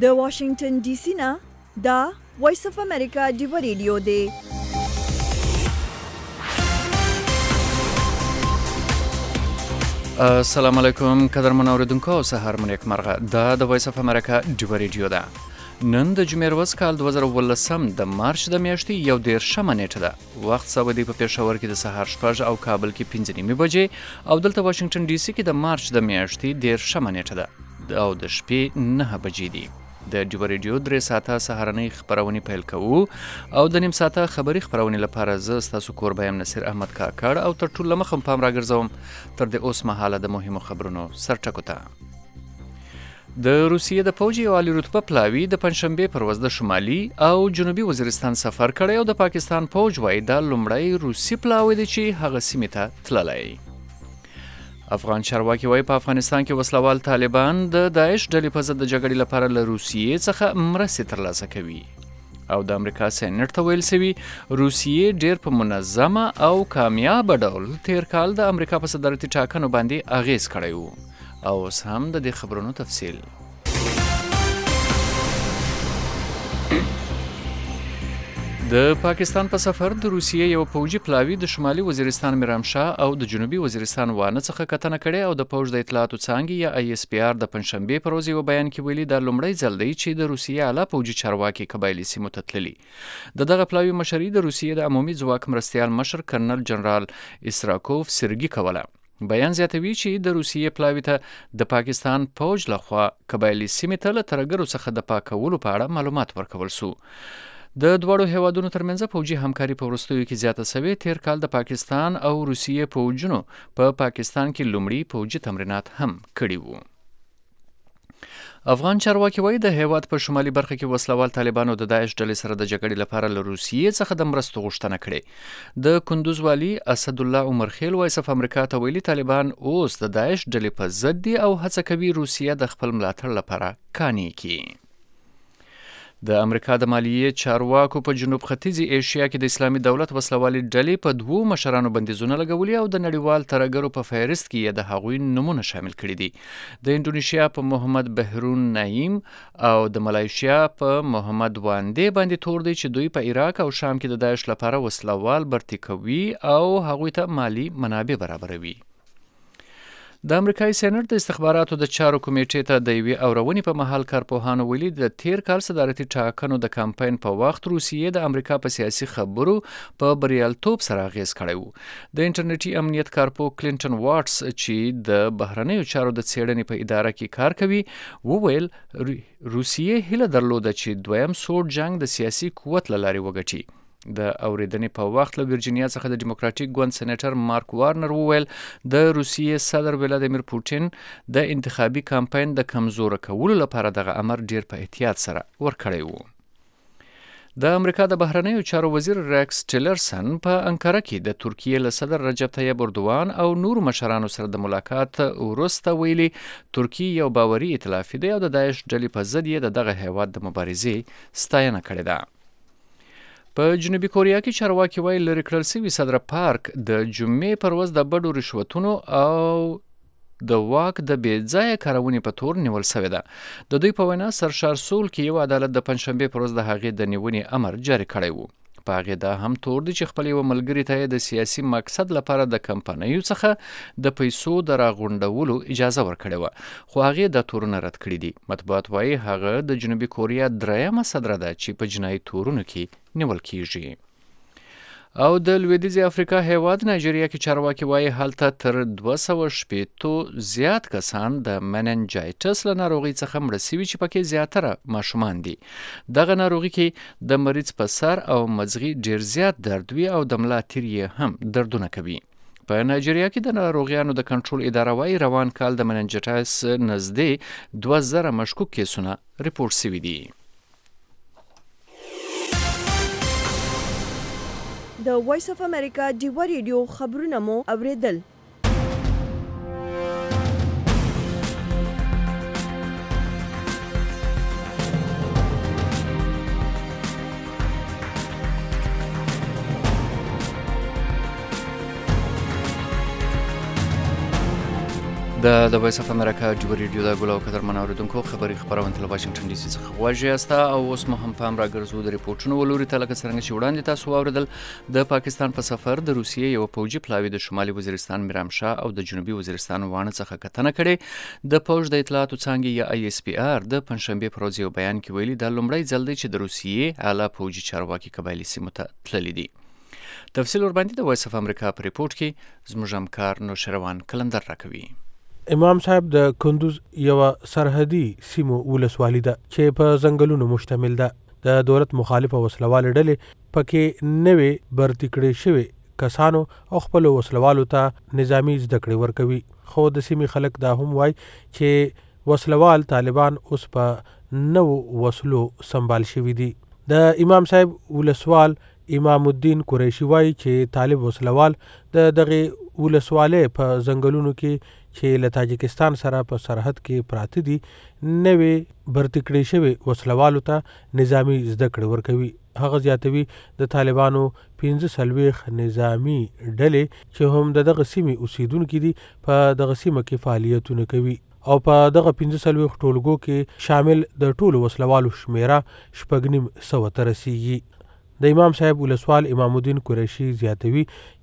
د واشنگټن ډي سي نه دا وایس اف امریکا ډیو ریډیو دی. السلام علیکم قدرمن اوریدونکو، سهار مو نیک مرغه. دا د وایس اف امریکا ډیو ریډیو ده. نن د جمعې ورځ کال 2018 د مارچ د میاشتې 11 نیټه ده. وخت سعودي په پېښور کې د سهار 6 او کابل کې 5 بجې او دلته واشنگټن ډي سي کې د مارچ د میاشتې 13 نیټه ده او د شپې 9 بجې دي. د ډیو ریډیو 3 ساعته سهارنۍ خبرونه پیل کوو او د نیم ساعته خبري خبرونه لپاره زه تاسو کوربایم نصیر احمد کاکړ او تر ټولو مخم پام راګرځوم تر د اوس مهاله د مهمو خبرونو سرټکو ته. د روسیې د پوځ یو عالی رتبه پلاوي د پنځشنبه پر ورځ د شمالي او جنوبي وزیرستان سفر کړی او د پاکستان پوځ وایي دا لومړی روسي پلاوی دی چې هغه سیمې ته تللی. افغان چارواکي وایي په افغانستان کې وسلوال طالبان د داعش ډلې په ضد د جګړې لپاره له روسیې څخه مرستې ترلاسه کوي او د امریکا سېنات ته ویل شوي روسیې ډېر په منظمه او کامیاب ډول تیر کال د امریکا په صدارتي ټاکنو باندې اغیز کړی و. او اوس هم د دې خبرونو تفصیل. د پاکستان په سفر د روسیې یو پوځي پلاوي د شمالي وزیرستان میرامشاه او د جنوبي وزیرستان وانه څخه کتنه کړې او د پوځ د اطلاعاتو څانګې یا آی اس پی آر د پنځشنبه پر ورځ یو بیان کې ویلي دا لومړی ځل دی چې د روسیې اعلی پوځي چارواکي قبایلي سیمو ته تللي. دغه پلاوي مشري د روسیې د عمومي ځواک مرستیال مشر کرنل جنرال اسراکوف سرګي کوله. بیان زیاتوي چې د روسیې پلاوي ته د پاکستان پوځ لخوا قبایلي سیمې ته له ترګرو څخه د پاکولو په اړه معلومات ورکول شو. د دواړو هیوادونو ترمنځ پوځي همکاري په وروستیو کې زیاته شوې. تیر کال د پاکستان او روسیې پوځونو په پاکستان کې لومړي پوځي تمرینات هم کړي وو. افغان چارواکي وایي د هیواد په شمالي برخه کې وسلوال طالبانو د داعش ډلې سره د جګړې لپاره له روسیې څخه د مرستو غوښتنه کړې. د کندوز والي اسد الله عمر خیل وایي صف امریکا ته ویلي طالبان اوس د داعش ډلې په ضد دي او هڅه کوي روسیه د خپل ملاتړ لپاره کانې کړي. د امریکا د مالیې چارواکو په جنوب ختیځي ایشیا کې د اسلامي دولت وسلوالي ډلې په 2 مشرانو بندیزونه لګولي او د نړیوال ترګرو په فهرست کې د هغوی نمونه شامل کړي دي. د انډونیشیا په محمد بهرون نعیم او د ملایشیا په محمد واندې باندې تور دی چې دوی په عراق او شام کې د داعش لپاره وسلوال برتي کوي او هغوی ته مالی منابع برابروي. د امریکایي سېنات د استخباراتو د چارو کمیټې ته د یوې اورونې په مهال کارپوهانو ویلي د تیر کال صدارتي ټاکنو د کمپاین په وخت روسیې د امریکا په سیاسي خبرو په بریالیتوب سره اغیز کړی و. د انټرنیټي امنیت کارپو کلینټن واټس چې د بهرنیو چارو د څېړنې په اداره کې کار کوي وویل روسیې هیله درلوده چې دویم سوړ جنگ د سیاسي قوت له لارې وګټي. د اوریدنې په وخت له ورجینیا څخه د ډیموکراټیک ګوند سېنیټر مارک وارنر وویل د روسیې صدر ولادیمیر پوټین د انتخابي کمپاین د کمزوره کولو لپاره دغه امر ډیر په احتیاط سره ورکړی و. د امریکا د بهرنیو چارو وزیر ریکس ټیلرسن په انکاره کې د ترکیې له صدر رجب طیب اردوان او نور مشرانو سره د ملاقات وروسته ویلي ترکیه یو باوري ائتلافي دی او د داعش ډلې په ضد یې دغه هیواد د مبارزې ستاینه کړې ده. په جنوبي کوریا کې چارواکي وایي لرې کړل شوي صدر پارک د جمعې پر ورځ د بډو رشوتونو او د واک د بې ځایه کارونې په تور نیول شوې ده. د دوی په وینا سرشار سول کې یو عدالت د پنځشنبې پر ورځ د هغې د نیونې امر جاري کړی و. په هغې دا هم تور دی چې خپل یو ملګري ته د سیاسي مقصد لپاره د کمپنیو څخه د پیسو د راغونډولو اجازه ورکړې وه، خو هغې دا تورونه رد کړي دي. مطبوعات وایي هغه د جنوبي کوریا 3مه صدره ده چې په جنایي تورونو کې نیول کیږي. او د لویدیځي افریقا هیواد نایجیریا کې چارواکي وایي هلته تر 260 زیات کسان د مننجایټس له ناروغۍ څخه مړه شوي چې پکې زیاتره ماشومان دي. دغه ناروغي کې د مریض په سر او مزغي ډیر زیات درد وي او د ملا تیر یې هم دردونه کوي. په نایجیریا کې د ناروغیانو د کنټرول اداره وایي روان کال د مننجایټس نږدې 2000 مشکوک کیسونه ریپورټ شوي دي. د وایس اف امریکا ډیو ریډیو خبرونه مو اوریدل. د وایس اف امریکا جوبر ریډیو د ګلو قدر منوریدونکو خبري خبرونه تل واشنگټن ډي سي څخه غواړي استا او اوس مو هم پام راګرځو د ریپورتونو ولوري ته لکه څنګه چې وړاندې تاسو واوریدل د پاکستان په سفر د روسیې یو پوجي پلاوی د شمالي وزیرستان میرامشاه او د جنوبي وزیرستان وانه څخه کتنه کړې د پوج د اطلاعاتو څنګه یا آی اس پی آر د پنځشنبه پر ورځ یو بیان کې ویلي د لومړی ځل دی چې د روسیې اعلی پوجي چارواکي قبایلی سیمو ته تللي دي. تفصیل ورباندې د وایس اف امریکا په ریپورت کې زموږ همکار نوشروان کلندر راکوي. امام صاحب د کندوز یو سرحدي سیمو ولسوالي ده چې په ځنګلونو مشتمل ده. د دولت مخالفه وسلوال ډلې پکې نوې برتی کړې شوی کسانو او خپل وسلوالو ته نظامی زده کړې ورکوي. خو د سیمې خلک دا هم وایي چې وسلوال طالبان اوس په نو وسلو سنبال شوي دي. د امام صاحب ولسوال امام الدین قریشی وایي چې طالب وسلوال د دغه ولسواله په ځنګلونو کې چې له تاجکستان سره په سرحد کې پراته دي نوې برتی کړې شوی وسلوالو ته نظامی زده کړې ورکوي. هغه زیاتوي د طالبانو 15 نظامی ډلې چې هم دغه سیمې اوسیدونکو دي په دغه سیمه کې فعالیتونه کوي او په دغه 15 ټولګو کې شامل د ټولو وسلوالو شمیره 950 ته رسیږي. د امام صاحب ولسوال امام الدین قریشی زیاتوي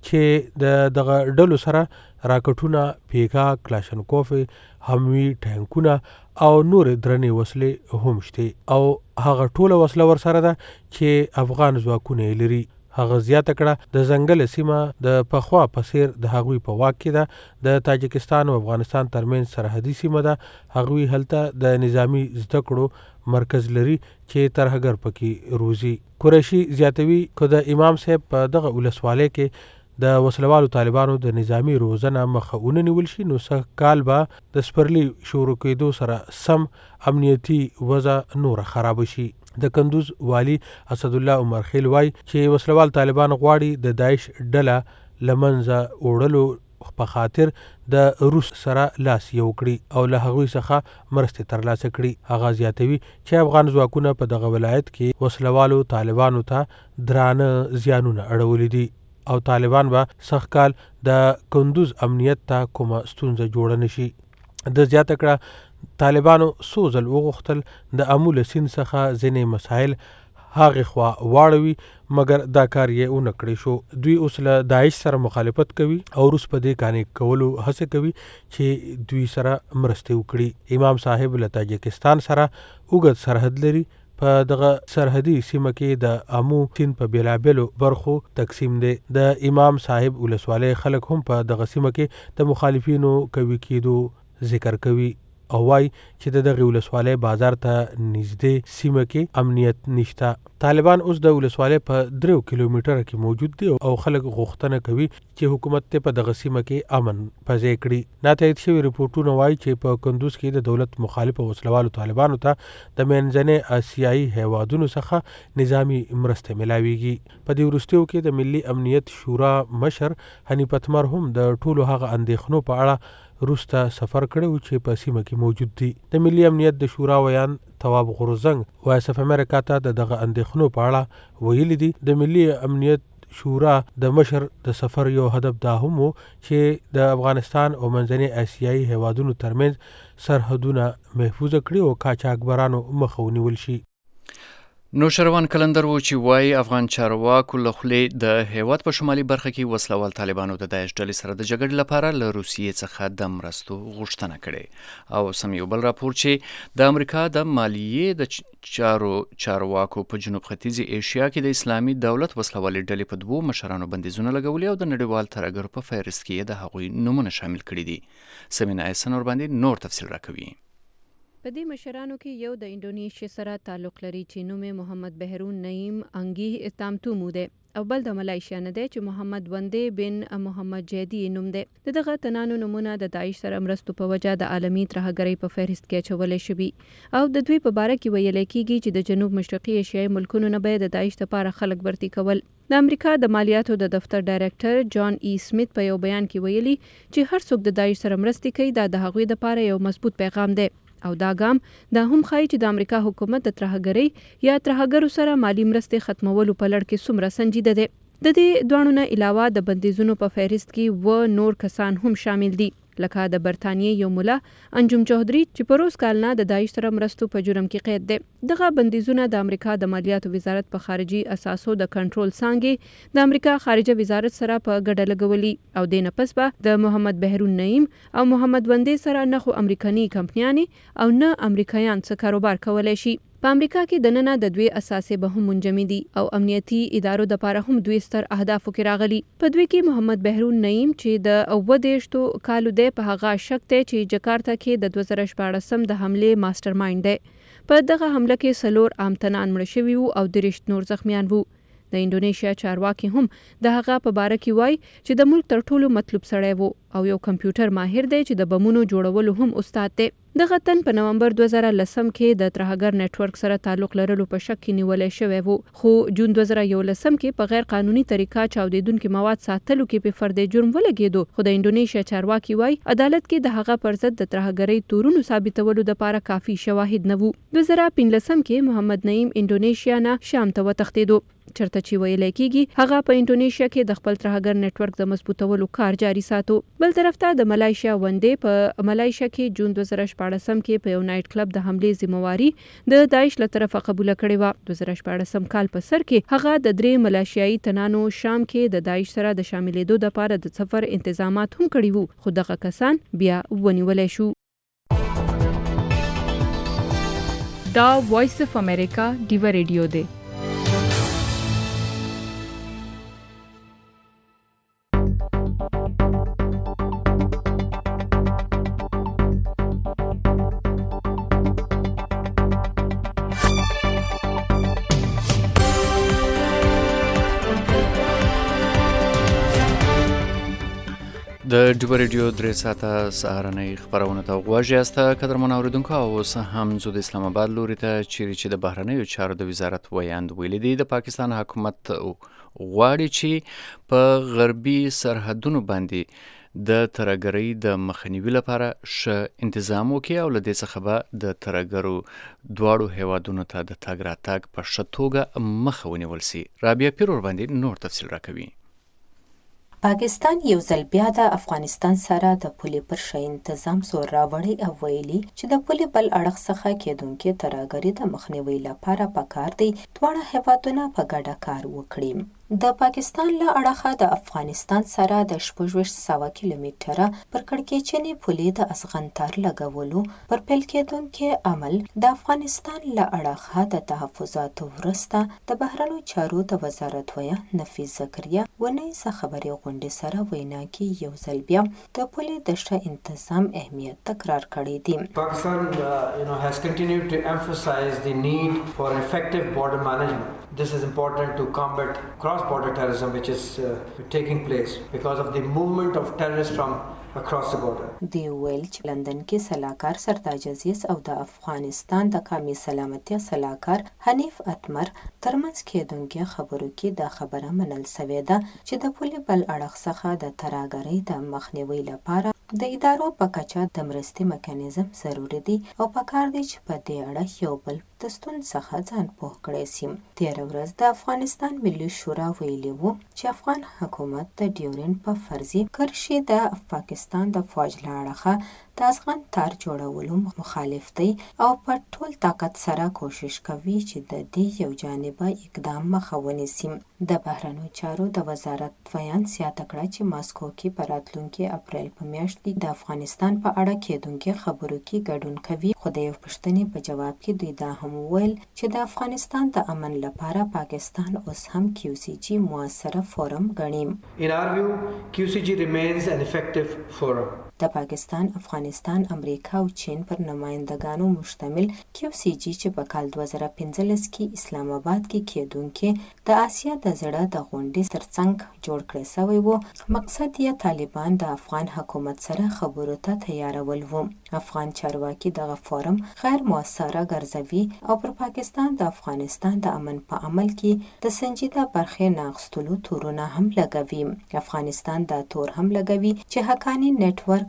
چې دغه ډلو سره راکټونه، پیکا، کلاشنکوف، هموي ټانکونه او نور درنې وسلې هم شته او هغه ټوله وسله ورسره ده چې افغان ځواکونه لري. هغه زیاته کړه د ځنګل سیمه د پخوا په څیر د هغوی په واک کې ده. د تاجکستان او افغانستان ترمنځ سرحدي سیمه ده. هغوی هلته د نظامی زده کړو مرکز لري چې ترهګر پکې روزي. قریشی زیاتوي که د امام صاحب په دغه ولسوالۍ کې د وسلوالو طالبانو د نظامی روزنه مخه ونیول شي نو سږ کال به د سپرلي شروع کېدو سره سم امنیتي وضع نور خراب شي. د کندوز والی اسدالله عمر خیل وای چې وسلوال طالبان غواړي د داعش ډله لمنځه وړلو په خاطر د روس سره لاس یو کړي او له هغوی څخه مرستې ترلاسه کړي. هغه زیاتوي چې افغان ځواکونه په دغه ولایت کې وسلوالو طالبانو ته درانه زیانونه اړولي دي او طالبان به سږ کال د کندوز امنیت ته کومه ستونزه جوړه نشي. د زیاته کړه طالبانو سوزل وغوښتل د امو له سیند څخه ځینې مسایل هغې خوا واړوي مګر دا کار یې ونه کړی شو. دوی اوس له داعش سره مخالفت کوي او روس په دې قانع کولو هڅه کوي چې دوی سره مرستې وکړي. امام صاحب له تاجکستان سره اوږد سرحد لري. په دغه سرحدي سیمه کې د امو سیند په بیلابیلو برخو تقسیم دی. د امام صاحب ولسوالۍ خلک هم په دغه سیمه کې د مخالفینو قوي کېدو ذکر کوي او وای چې د دغه ولسوالۍ بازار ته نږدې سیمه کې امنیت نشته. طالبان اوس د ولسوالۍ په 3 کیلومتره کې موجود دي او خلک غوښتنه کوي چې حکومت ته په دغه سیمه کې امن پځای کړي. ناتایید شوي ریپورتونه وایي چې په کندوز کې د دولت مخالفه وسلوالو طالبانو ته د منځنۍ آسیایي هیوادونو څخه نظامی مرسته ملاویږي. په دې وروستیو کې د ملي امنیت شورا مشر حنیف اتمر هم د ټولو هغه اندېښنو په اړه روس ته سفر کړی چې په سیمه کې موجود دي. د ملي امنیت د شورا ویان تواب غورزنګ وایس اف امریکا ته دغه اندېښنو په اړه ویلي دي. د ملي امنیت شورا د مشر د سفر یو هدف دا هم و چې د افغانستان او منځنۍ آسیایي هیوادونو ترمنځ سرحدونه محفوظ کړي او قاچاقبرانو مخه ونیول شي. نوشروان کلندر و چې وای افغان چارواکو له خولې د هیواد په شمالي برخه کې وسلوال طالبانو د داعش ډلې سره د جګړې لپاره له روسیې څخه د مرستو غوښتنه کړې. او سم یو بل راپور چې د امریکا د مالیې د چارواکو په جنوب ختیځي ایشیا کې د اسلامي دولت وسلوالې ډلې په 2 مشرانو بندیزونه لګولي او د نړیوال ترهګرو په فهرست کې د هغوی نومونه شامل کړي دي. سمینا ایسن ور باندې نور تفصیل راکوي. په دې مشرانو کې یو د انډونیشیا سره تعلق لري چې نوم یې محمد بهرون نعیم انګي تامتومو دی او بل د ملایشیا نه دی چې محمد وندې بن محمد جیدی نوم دی. دغه تنانو نمونه د داعش سره مرستو په وجه د عالمي ترهګرۍ په فهرست کې اچولای شوي او د دوی په باره کې ویل کېږي چې د جنوب مشرقي ایشیایي ملکونو نه به د داعش لپاره خلک برتي کول. د امریکا د مالیاتو د دفتر ډایرکټر جان ای سمیت په یو بیان کې ویلي چې هر څوک د داعش سره مرستې کوي دا د هغوی لپاره یو مضبوط پیغام دی او دا ګام دا هم ښایي چې د امریکا حکومت د ترهګرۍ یا ترهګرو سره مالی مرستې ختمولو په لړ کې څومره سنجیده دی. د دې دوانو نه علاوه د بندیزونو په فهرست کې نور کسان هم شامل دي. لکه د برتانیې یو مولا انجم چوهدری چې په روز کال نه د داعش سره مرستو په جرم کې قید دی. دغه بندیزونه د امریکا د مالیاتو وزارت په خارجي اساسو د کنټرول څانګې د امریکا خارجه وزارت سره په ګډه لګولي او د نپس به د محمد بهرون نعیم او محمد وندې سره نه خو امریکایي کمپنیانې او نه امریکایان څه کاروبار کولای شي. په امریکا کې د ننه د دوی اساسي به هم منجمد دي او امنیتي ادارو د لپاره هم دوی ستر اهدافو کې راغلي. په دوی کې محمد بهرون نعیم چې د 29 کالو دی په هغه شک دی چې جکارتا کې د 2014 د حمله ماستر مایند دی. په دغه حمله کې 4 عامتنان مړ شوي وو او 3 نور زخمیان وو. د انډونیشیا چارواکي هم د هغه په باره کې وایي چې د ملک تر ټولو مطلوب سړی وو او یو کمپیوټر ماهر دی چې د بمونو جوړولو هم استاد دی. دغه تن په نومبر 2010 کې د ترهګر نتورک سره تعلق لرلو په شک کې نیولای شوی وو، خو جون 2011 کې په غیر قانوني طریقه چاودیدونکو مواد ساتلو کې په فرد جرم ولګېدو. خو د انډونیشیا چارواکي وایي عدالت کې د هغه پر ضد د ترهګرۍ تورونو ثابتولو لپاره کافي شواهد نه وو. 2015 کې محمد نعیم انډونیشیا نه شام ته وتښتېدو، چرته چې ویل کېږي هغه په انډونیشیا کې د خپل ترهګر نتورک د مضبوطولو کار جاري ساتو. بل طرف ته د ملایشیا وندې په ملایشیا کې جون 2014 کې په یو نایټ کلب د حمله ذمہواری د داعش له طرفه قبول کړې و. 2014 کال په سر کې هغه د 3 ملایشیایي تنانو شام کې د داعش سره د شاملېدو لپاره د سفر انتظامات هم کړي وو، خو دغه کسان بیا ونیولای شو. دا وایس اف امریکا ډیو ریډیو دی. د ډیو ریډیو 3 ساعته سهارنۍ خبرونه ته غوږ یاست. قدرمن اوریدونکو، اوس هم زه د اسلام آباد لوري ته چیرې چې د بهرنیو چارو د وزارت ویاند ویلي دی د پاکستان حکومت غواړي چې په غربي سرحدونو باندې د ترهګرۍ د مخنیوي لپاره ښه انتظام وکړي او له دې څخه به د ترهګرو دواړو هیوادونو ته د تګ راتګ په ښه توګه مخه ونیول سي. رابعه پیر ورباندې نور تفصیل راکوي. پاکستان یو ځل بیا د افغانستان سره د پولې پر ښه انتظام زور راوړی او ویلي چې د پولې بل اړخ څخه کېدونکې ترهګرۍ د مخنیوي لپاره پکار دی دواړه هیوادونه په ګډه کار وکړي. د پاکستان له اړخه د افغانستان سره د 600 کیلومتره پر کړکېچنې پولې د افغانتار لګولو پر پیل کېدونکې عمل د افغانستان له اړخه د تحفظاتو وروسته د بهرنیو چارو د وزارت ویاند نفیس زکریا ونیزه خبري غونډې سره وینا کې یو ځل بیا د پولې د ښه انتظام اهمیت تکرار کړی دی. Pakistan has continued to emphasize the need for effective border management. This is important to combat cross-border terrorism which is taking place because of the movement of terrorists from across the border. دی ویل چې لندن کې سلاکار سرداج عزیز او د افغانستان د قومي سلامتیا سلاکار حنیف اتمر ترمنځ کېدونکې خبرو کې دا خبره منل سوې ده چې د پولې بل اړخ څخه د ترهګرۍ د مخنیوي لپاره د ادارو په کچه د مرستې میکانیزم ضروري دی او پکار دی چې په دې اړه یو بل د ستونزو څخه ځان پوه کړی سي. تېره ورځ د افغانستان ملي شورا ویلي وو چې افغان حکومت د ډیورنډ په فرضي کرښې د پاکستان د فوج له اړخه د افغان تار جوړولو مخالف دی او په ټول طاقت سره کوشش کوي چې د دې یو جانبه اقدام مخه ونیسي. د بهرنیو چارو د وزارت ویاند زیاته کړه چې ماسکو کې په راتلونکي اپریل په میاشت کې د افغانستان په اړه کېدونکې خبرو کې ګډون کوي، خو د یو پوښتنې په جواب کې دوی دا هم وویل چې د افغانستان د امن لپاره پاکستان اوس هم QCG موثره فورم ګڼي. In our view, QCG remains an effective forum. د پاکستان، افغانستان، امریکا او چین پر نمایندګانو مشتمل QCG چې په کال 2015 کې اسلام آباد کې کېدونکې د آسیا د زړه د غونډې ترڅنګ جوړ کړی شوی و. مقصد یې طالبان د افغان حکومت سره خبرو ته تیارول و. افغان چارواکي دغه فورم غیر موثره ګرځوي او پر پاکستان د افغانستان د امن په عمل کې د سنجیده برخې نه اخیستلو تورونه هم لګوي. افغانستان دا تور هم لګوي چې حقانی نتورک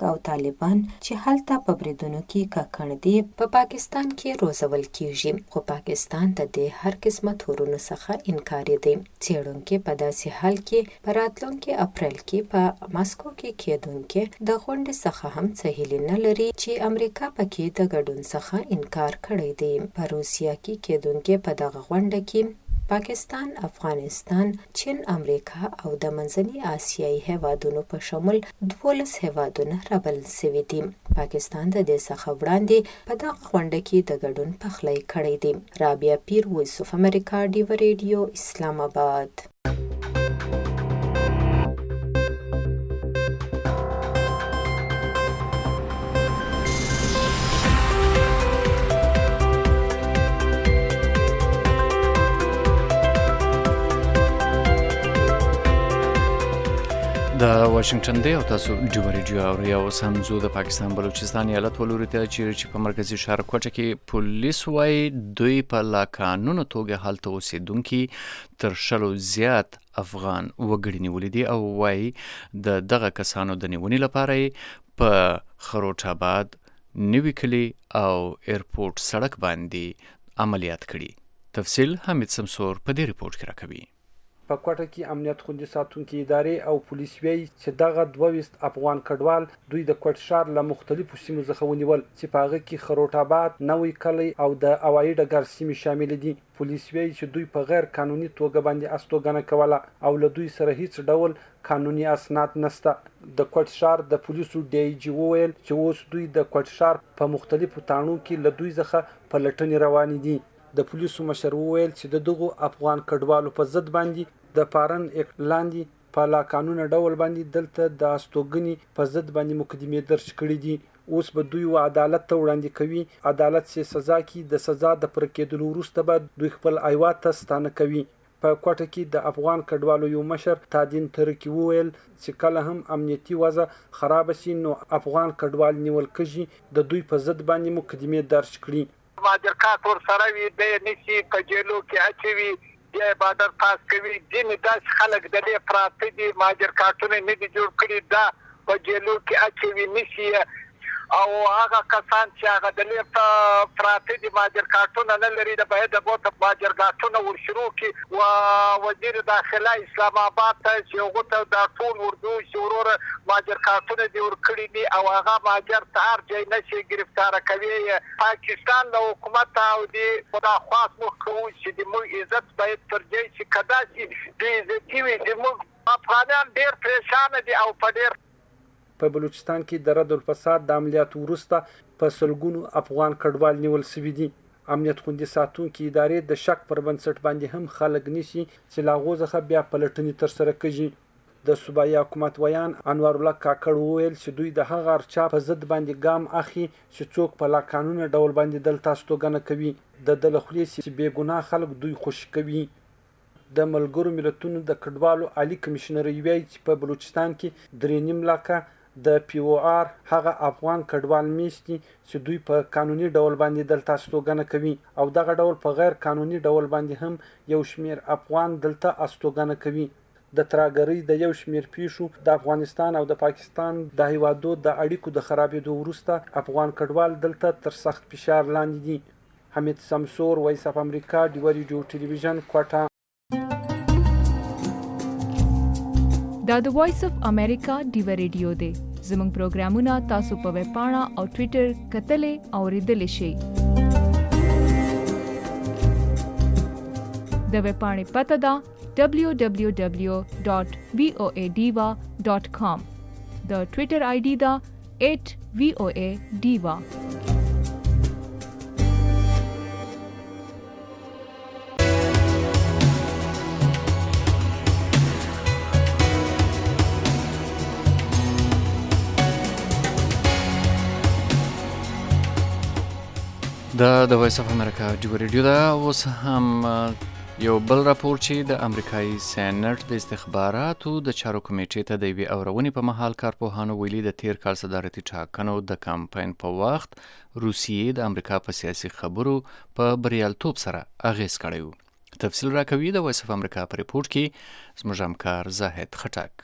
خلک او طالبان چې هلته په بریدونو کې ککړ دي په پاکستان کې روزول کیږي، خو پاکستان ته د هر قسمه تورونو څخه انکار دی. څېړونکي په داسې حال کې په راتلونکي اپریل کې په ماسکو کې کېدونکي د غونډې څخه هم څه هیلې نه لري چې امریکا پکې د ګډون څخه انکار کړی دی. په روسیه کې کېدونکي په دغه غونډه کې پاکستان، افغانستان، چین، امریکا او د منځني آسیایي هیوادونو په شمول 12 هیوادونه رابلل شوي دي. پاکستان د دې څخه وړاندې په دغه غونډه کې د ګډون پخلی کړی دی. رابعه پیر، وایس اف امریکا، ډیو ریډیو، اسلام آباد. د واشنگټن دی او تاسو ډیو ریډیو اورئ. اوس هم ځو د پاکستان بلوچستان ایالت ولوري ته چې په مرکزي ښار کوټه کې پولیس وایي دوی په لاقانونه توګه هلته اوسېدونکي تر 100 زیات افغان وګړي نیولي دي او وایي د دغه کسانو د نیونې لپاره په خروټ آباد، نوي کلي او ایرپورټ سړک باندې عملیات کړي. تفصیل حمید سمسور په دې ریپورت کې راکوي. په کوټه کې امنیت خوندي ساتونکي ادارې او پولیس وایي چې دغه 22 افغان کډوال دوی د کوټ ښار له مختلفو سیمو څخه ونیول چې په هغه کې خروټ آباد، نوی کلی او د هوایي ډګر سیمې شامل دي. پولیس وایي چې دوی په غیر قانوني توګه باندې استوګنه کوله او له دوی سره هیڅ ډول قانوني اسناد نشته. د کوټ ښار د پولیسو ډي آی جي وویل چې اوس دوی د کوټ ښار په مختلفو تاڼو کې له دوی څخه په لټنې روان دي. د پولیسو مشر وویل چې د دغو افغان کډوالو په ضد باندې د پارن اکټ لاندې په لاقانونه ډول باندې دلته د استوګنې په ضد باندې مقدمې درج کړي دي. اوس به دوی عدالت ته وړاندې کوي. عدالت سي سزا کې د سزا د پر کېدلو وروسته به دوی خپل ایواد ته ستانه کوي. په کوټه کې د افغان کډوالو یو مشر تادین ترکی وویل چې کله هم امنیتي وضع خراب شي نو افغان کډوال نیول کېږي د دوی په ضد باندې مقدمې درج کړي. ماجرکات ورسره وي د نشي په جیلو کې اچوي یا بادر پاس کوي. ځینې داسې خلک د دې پراته دي ماجرکاتونه نه دي جوړ کړي دا په جیلو کې اچوي نشي او هغه کسان چې هغه د دې پراته دي ماجرکاتونه نه لري د باید د ماجرکاتونه ورشروع کړي. و وزیر داخله اسلام آباد ته چې هغه ته د ټول اردو شورور ماجرکاتونه دي ورکړي دي او هغه ماجر ته هر ځای نشي گرفتار کوي. پاکستان له حکومت او د خدا خواست مو کوي چې د موږ عزت باید تر ځای چې کدا چې د عزت وي د موږ افغانان ډېر پریشان دي او په ډېر په بلوچستان کې د رد الفساد د عملیاتو وروسته په سلګونو افغان کډوال نیول شوي دي. امنیت خوندي ساتونکي ادارې د شک پر بنسټ باندې هم خلک نیسي چې له هغو څخه بیا پلټنې ترسره کړي. د صوبایي حکومت ویان انوار الله کاکړ وویل چې دوی د هغه هر چا په ضد باندې ګام اخلي چې څوک په لاقانونه ډول باندې دلته استوګنه کوي. د ده له خولې چې بې ګناه خلک دوی خوشي کوي. د ملګرو ملتونو د کډوالو عالی کمشنر وایي چې په بلوچستان کې 3.5 لکه د پی او آر هغه افغان کډوال میشتي چې دوی په قانوني ډول باندې دلته استوګنه کوي او دغه ډول په غیر قانوني ډول باندې هم یو شمیر افغان دلته استوګنه کوي. د تراګرۍ د یو شمیر پیښو د افغانستان او د پاکستان د هیوادو د اړیکو د خرابېدو وروسته افغان کډوال دلته تر سخت فشار لاندې دي. حمید سمسور، وایس اف امریکا، ډیو ریډیو ټلویزیون، کوټه. دا د وایس اف امریکا ډیو ریډیو دی. زموږ پروګرامونه تاسو په ویب پاڼه او ټوئیټر کتلې او ریډلې شئ. د ویب پاڼې پته ده www.voadiva.com. د ټوئیټر آی ډي ده @voadiva. د وایس اف امریکا ډیو ریډیو دا. اوس هم یو بل راپور چې د امریکایي سېنات د استخباراتو د چارو کمیټې ته د یوې اورونې په مهال کارپوهانو ویلي د تیر کال صدارتي ټاکنو د کمپاین په وخت روسیې د امریکا په سیاسي خبرو په بریالیتوب سره اغیز کړی و. تفصیل راکوي د وایس اف امریکا په ریپورت کې زموږ همکار زاهد خټک.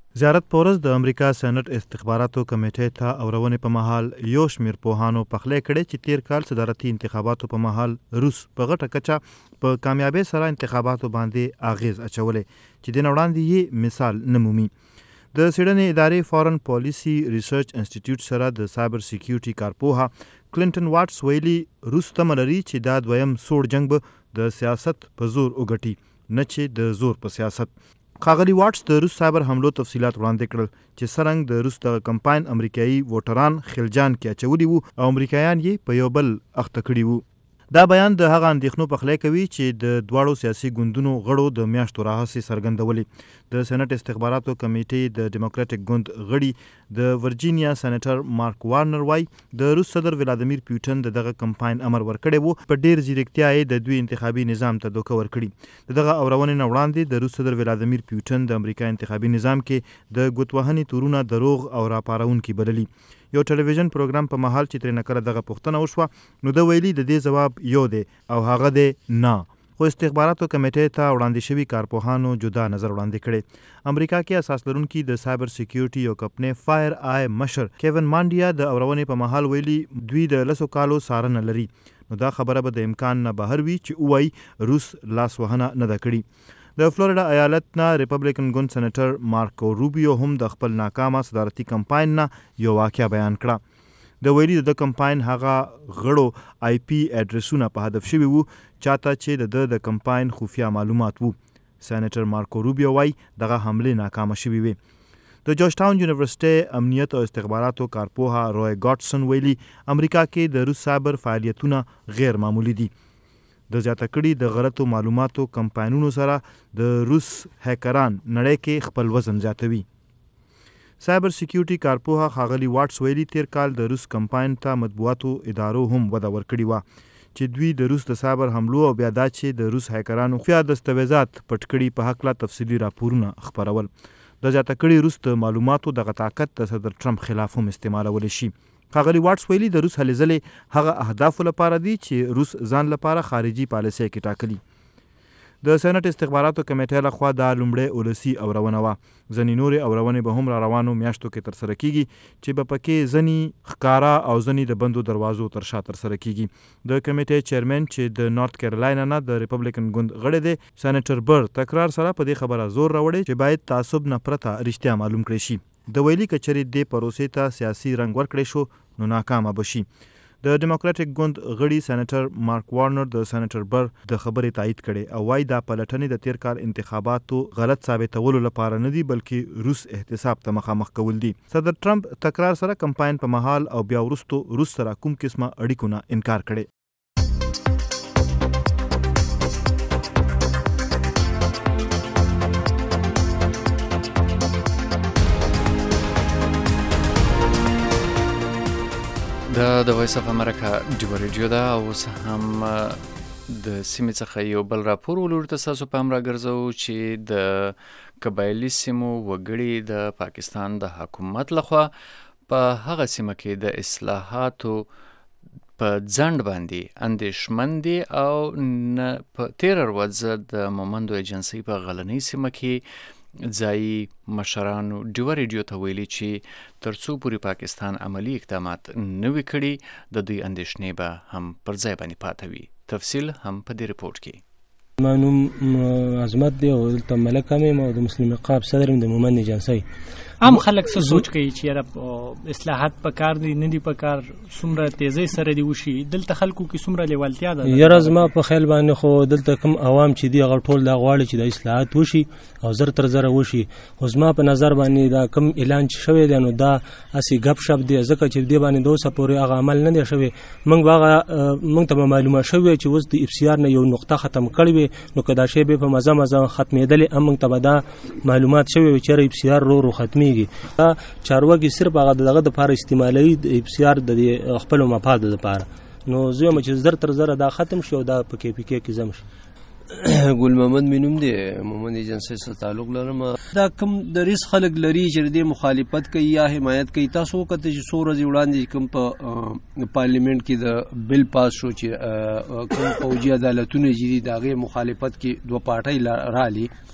زیارت پورس د امریکا سېنات استخباراتو کمیټې ته اورونې په مهال یو شمیر پوهانو پخلی کړی چې تیر کال صدارتي انتخاباتو په مهال روس په غټه کچه په کامیابۍ سره انتخاباتو باندې اغیز اچولی چې د وړاندې یې مثال نمومي. د سیډني ادارې فارن پالیسي ریسرچ انسټیټیوټ سره د سایبر سکیورټي کارپوها کلینټن واټس ویلي روس تمه لري چې دا دویم سوړ جنگ به د سیاست په زور وګټي نه چې د زور په سیاست. ښاغلي واټس د روس سایبر حملو تفصیلات وړاندې کړل چې څرنګه د روس د کمپاین امریکایي ووټران خلجان کې اچولي وو او امریکایان یې په یو بل اخته کړي وو. دا بیان د هغه اندېښنو پخلی کوي چې د دواړو سیاسي ګوندونو غړو د میاشتو راهیسې څرګندولې. د سېنات استخباراتو کمیټې د ډیموکراټیک ګوند غړي د ورجینیا سېنیټر مارک وارنر وای د روس صدر ولادیمیر پوتین دغه کمپاین امر ورکړی وو په ډیر ځیرکتیا یې د دوی انتخابي نظام ته دوکه ورکړي. دغه اورونې نه وړاندې د روس صدر ولادیمیر پوتین د امریکا انتخابي نظام کې د ګوتوهنې تورونه دروغ او راپارونکي بللي. یو ټلویزیون پروګرام په محل چې ترې نکره دغه پوښتنه وشوه نو د ویلي د دې ځواب یو دی او هغه دی نه. خو استخباراتو کمیټې ته وړاندې شوي کارپوهانو جدا نظر وړاندې کړي. امریکا کې اساس لرونکي د سایبر سکیورټي یو کمپنۍ فایر آی مشر کیون مانډیا د اورونې په محل ویلي دوی د 10 کالو څارنه لري. نو دا خبره به د امکان نه بهر وي چې ووایي روس لاس وهنه نه ده کړې. د فلوریډا ایالت نه ریپبلیکن ګوند سېنیټر مارکو روبیو هم د خپل ناکامه صدارتي کمپاین نه یو واقعه بیان کړه. د ویلي د کمپاین هغه غړو آی پی اډرسونه په هدف شوي وو چاته چې د کمپاین خفیه معلومات وو. سېنیټر مارکو روبیو وای دغه حملې ناکامه شوي وي. د جورج ټاون یونیورسيټي امنیت او استخباراتو کارپوها روی ګاټسن ویلي امریکا کې د روس سایبر فعالیتونه غیر معمولی دي. د زیاته کړي د غلطو معلوماتو کمپاینونو سره د روس هیکران نړۍ کې خپل وزن زیاتوي. سایبر سکیورټي کارپوها ښاغلي واټس ویلي تیر کال د روس کمپاین ته مطبوعاتو ادارو هم وده ورکړې وه چې دوی د روس د سایبر حملو او بیا دا چې د روس هیکرانو خفیه دستاویزات پټ کړي په هکله تفصیلي راپورونه خپرول. د زیاته کړي روس د معلوماتو دغه طاقت د صدر ټرمپ خلاف هم استعمالولی شي. ښاغلي واټس ویلي د روس هلې ځلې هغه اهدافو لپاره دي چې روس ځان لپاره خارجي پالیسۍ کې ټاکلي. د سېنات استخباراتو کمیټې لخوا دا لومړی ولسي اورونه وه. ځینې نورې اورونې به هم را روانو میاشتو کې ترسره کیږي چې به پکې ځینې ښکاره او ځینې د بندو دروازو تر شا ترسره کیږي. د کمیټې چیرمن چې د نارت کیرولاینا نه د ریپبلیکن ګوند غړی دی سېنیټر بر تکرار سره په دې خبره زور راوړی چې باید تعصب نه پرته رښتیا معلوم کړی شي. د ویلي کچري د پروسې ته سیاسي رنګ ورکړی شو نو ناکامه بشي. د ډیموکراټیک ګوند غړي سېنیټر مارک وارنر د سېنیټر بر د خبرې تایید کړي او وايي دا پلټنې د تیر کال انتخاباتو غلط ثابتولو لپاره نه دي بلکې روس احتساب ته مخامخ کول دي. صدر ټرمپ تکرار سره کمپاین په محل او بیا وروستو روس سره کوم قسمه اړیکو نه انکار کړي. د وایس اف امریکا ډیو ریډیو دا اوس هم د سیمې څخه یو بل راپور ولور ته تاسو په امر راګرځو چې د قبایلي سیمو وګړي د پاکستان د حکومت لخوا په هغه سیمه کې د اصلاحاتو په ځند باندې اندېښمن دي او په تیر ورځ د مومندو ایجنسی په غلنۍ سیمه کې ځایي مشرانو ډیو ریډیو ته ویلي چې ترڅو پورې پاکستان عملی اقدامات نه وي کړي د دوی اندېښنې به هم پر ځای باندې پاتې وي. تفصیل هم په دې رپورټ کې. ما نوم عظمت دی او دلته ملک هم یم او د مسلم نقاب صدر یم د مومند ایجنسی. عام خلک څه سوچ کوي چې اصلاحات په کار دي نه دي په کار څومره تیزی سره دی وشي دلته خلکو کې څومره لیوالتیا ده؟ یاره زما په خیال باندې خو دلته کوم عوام چې دی هغه ټول دا غواړي چې د اصلاحات وشي او زر تر زره وشي. خو زما په نظر باندې دا کوم اعلان چې شوی دی نو دا اسی غب شپ دی ځکه چې دی باندې دوسه پورې هغه عمل نه دی شوی. موږ ته معلومه شوی چې اوس د اف سی آر نه یو نقطه ختم کړی نو کدا شی به په مزه ختمېدل موږ ته به دا معلومات شوی چې اف سی آر رو ختمي چارواکي صرف هغه دغه د لپاره استعمالوي د افسیار د خپل مفاد لپاره. نو زه هم چې زر تر زره دا ختم شو دا په کې پی کې کې زم شي. ګل محمد مینوم دی مومند ایجنسی سره تعلق لرم. دا کوم د ریس خلک لري چې د مخالفت کوي یا حمایت کوي تاسو کته چې څو ورځې وړاندې کوم په پارلیمنت کې د بل پاس شو چې کوم فوجي عدالتونه جدي دغه مخالفت کې دوه پارټۍ رالي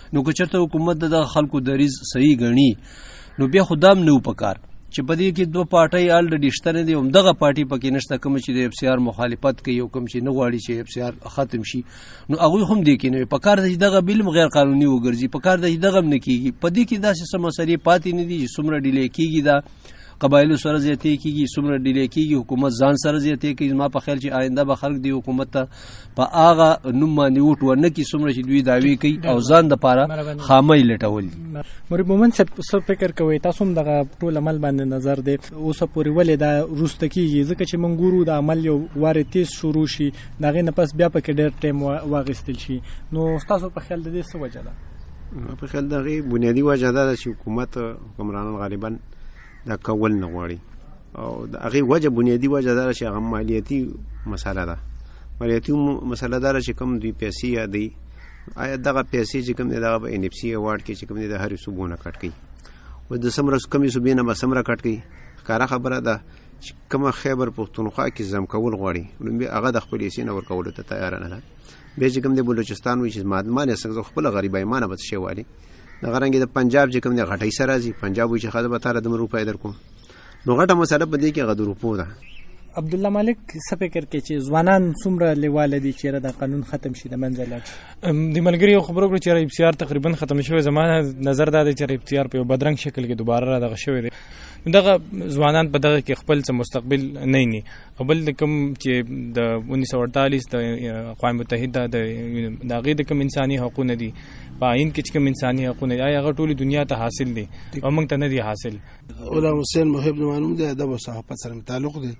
نو که چېرته حکومت د خلکو دریځ صحیح ګڼي نو بیا خو دام نه و پکار چې په دې کې دوه پارټۍ الریډي شته نه دي همدغه پارټي پکې نشته کوم چې د اف سی آر مخالفت کوي او کوم چې نه غواړي چې اف سی آر ختم شي نو هغوی هم دې کې نه پکار دی چې دغه بل غیر قانوني وګرځي پکار دی چې دغه نه کیږي په دې کې داسې څه مسلې پاتې نه دي چې څومره ډیلې کیږي دا قبایلو سره زیاتې کیږي څومره ډیلې کیږي حکومت ځان سره زیاتې کوي زما په خیال چې آینده به خلک دی حکومت ته په هغه نوم باندې ووټ ورنه کړي څومره چې دوی دعوې کوي او ځان دپاره خامۍ لټول دي مرید مومن صاحب څه فکر کوئ تاسو هم دغه ټول عمل باندې نظر دی اوسه پورې ولې دا وروسته کیږي ځکه چې موږ ګورو د عمل یو وارې تیز شروع شي د هغې نه پس بیا پکې ډېر ټایم واخیستل شي نو ستاسو په خیال د دې څه وجه ده؟ په خیال د هغې بنیادي وجه دا ده چې حکومت حکمرانان غالبا دا کول نه غواړي او د هغې وجه بنیادي وجه دا ده چې هغه مالیاتي مسله ده مالیاتي مسله دا ده چې کوم دوی پیسې یادوي آیا دغه پیسې چې کوم دی دغه په ان اف سی ایوارډ کې چې کوم دی د هرې صوبو نه کټ کوي او د څومره کمې صوبې نه به څومره کټ کوي ښکاره خبره ده چې کومه خیبر پښتونخوا کې ضم کول غواړي هغه د خپلې حصې نه ورکولو ته تیاره نه ده بیا چې کوم دی بلوچستان وایي چې ما نه څنګه خپله غریبایمانه به څه شی والي دغه رنګې د پنجاب چې کوم دی غټۍ سره راځي پنجاب وایي چې ښه ده به تاله دومره روپۍ درکوم نو غټه مسله په دې کې هغه د روپو ده عبدالله مالک څه فکر کوي چې ځوانان څومره لیواله دي چې د قانون ختم شي د منځه لاړ شي د ملګري یو خبرو کړو چې اف سی آر تقریبا ختم شوی زما نظر دا دی چې اف سی آر په یو بدرنګ شکل کې دوباره را دغه شوی دی دغه ځوانان په دغه کې خپل څه مستقبل نه ني او بل کوم چې د 1948 د اقوام متحده د هغې د کوم انساني حقوقونه دي په آئین کې چې کوم انساني حقوقونه دي هغه ټولې دنیا ته حاصل دي او موږ ته نه دي حاصل غلام حسین محب معلوم دی ادب او صحافت سره تعلق دی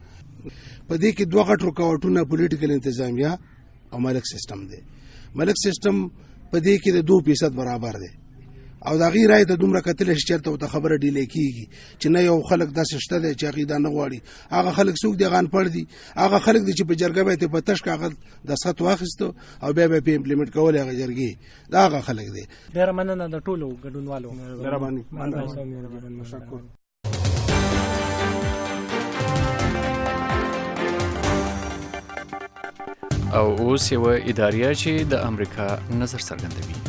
په دې کې دوه غټ رکاوټونه پولیټیکل انتظامیه او ملک سیستم دی ملک سیستم په دې کې د 2% برابر دی او د هغې رایې ته دومره کتلی چې چېرته ورته خبره ډیلې کېږي چې نه یو خلک داسې شته دی چې هغې دا نه غواړي هغه خلک څوک دی هغه انپړ دي هغه خلک دي چې په جرګه به یې ته په تش کاغذ دستخط واخیستو او بیا به یې پې امپلیمنټ کولې هغه جرګې دا هغه خلک دی ډېره مننه د ټولو ګډونوالو تشکر او اوس یوه اداریه چې د امریکا نظر څرګندوي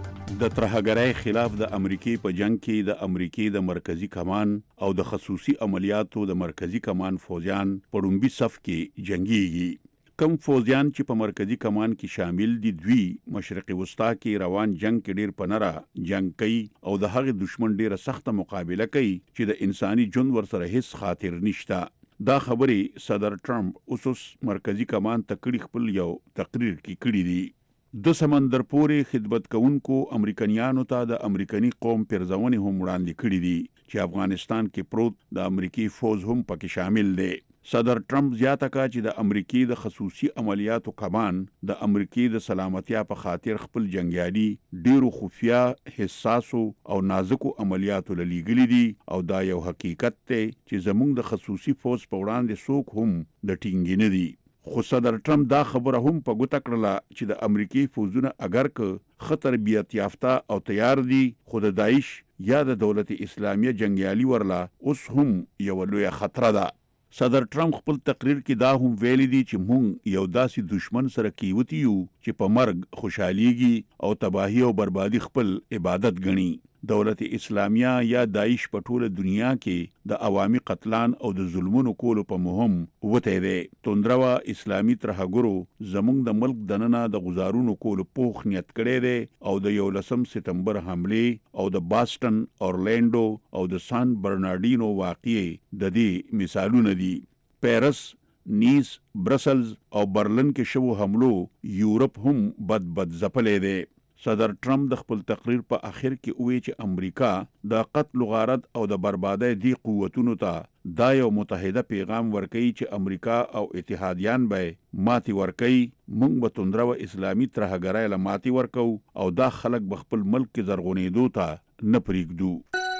د ترهګرۍ خلاف د امریکای په جنگ کې د امریکای د مرکزی کمان او د خصوصي عملیاتو د مرکزی کمان فوجیان په لومړي صف کې جنگيږي کم فوجیان چې په مرکزی کمان کې شامل دي دوی مشرق وسطا کې روان جنگ کې ډیر پنره جنگ کوي او د هغه دشمن ډیره سخته مقابله کوي چې د انساني ژوند ورسره هیڅ خاطر نشته دا خبرې صدر ټرمپ اوس مرکزی کمان ته کړي خپل یو تقریر کې کړي دي د سمندر پورې خدمت کوونکو امریکایانو ته د امریکایي قوم پرځونې هم وړاندې کړي دي چې افغانستان کې پروت د امریکای فوج هم پکې شامل دی صدر ټرمپ زیاته کړه چې د امریکای د خصوصي عملیاتو کمان د امریکای د سلامتیا په خاطر خپل جنگیالي ډیرو خفیا حساسو او نازکو عملیاتو للیږلي دي او دا یو حقیقت دی چې زموږ د خصوصي فوج په وړاندې څوک هم د ټینګې نه دي خو صدر ټرمپ دا خبره هم په ګوته کړله چې د امریکای فوجونه اگر که ښه تربیت یافته او تیار دي خو د داعش یا د دولت اسلامیه جنگیالي ورله اوس هم یوه لویه خطره ده صدر ټرمپ خپل تقریر کې دا هم ویلي دي چې موږ یو داسې دشمن سره کیوتی یو چې په مرګ خوشحالیږي او تباهي او بربادي خپل عبادت ګڼي دولت اسلامیه یا داعش په ټوله دنیا کې د عوامي قتلان او د ظلمونو کولو په مهم وته دی توندروا اسلامي ترهګرو زموږ د ملک دننه د غزارونو کولو پوخ نیت کړی دی او د 11 سپتمبر حمله او د باستن اورلانډو او د سان برنارډینو واقعې د دې مثالونه دي پیرس نیس برسلز او برلن کې شوو حملو یورپ هم بد ځپلی دی صدر ټرمپ د خپل تقریر په اخر کې وایي چې امریکا د قتل غارت او د بربادۍ دی قوتونو ته دا یو متحده پیغام ورکوي چې امریکا او اتحادیان به ماتي ورکوي موږ به توندرو اسلامي ترهګرۍ له ماتي ورکو او دا خلک به خپل ملک کې زرغونېدو ته نه پرېږدو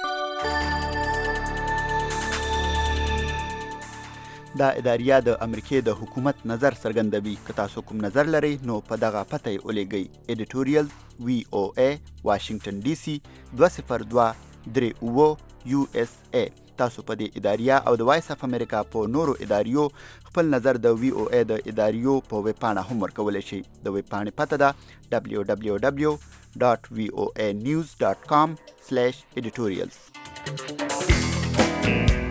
دا اداریه د امریکای د حکومت نظر څرګندوي که تاسو کوم نظر لرئ نو په دغه پته یې ولیږئ ایډیټوریل VOA واشنگټن DC 20238 USA تاسو په دې اداریه او د وایس اف امریکا په نورو اداریو خپل نظر د وی او ای د اداریو په ویب پاڼه هم ورکولی شي. د ویب پاڼې پته ده www.voanews.com/editorials.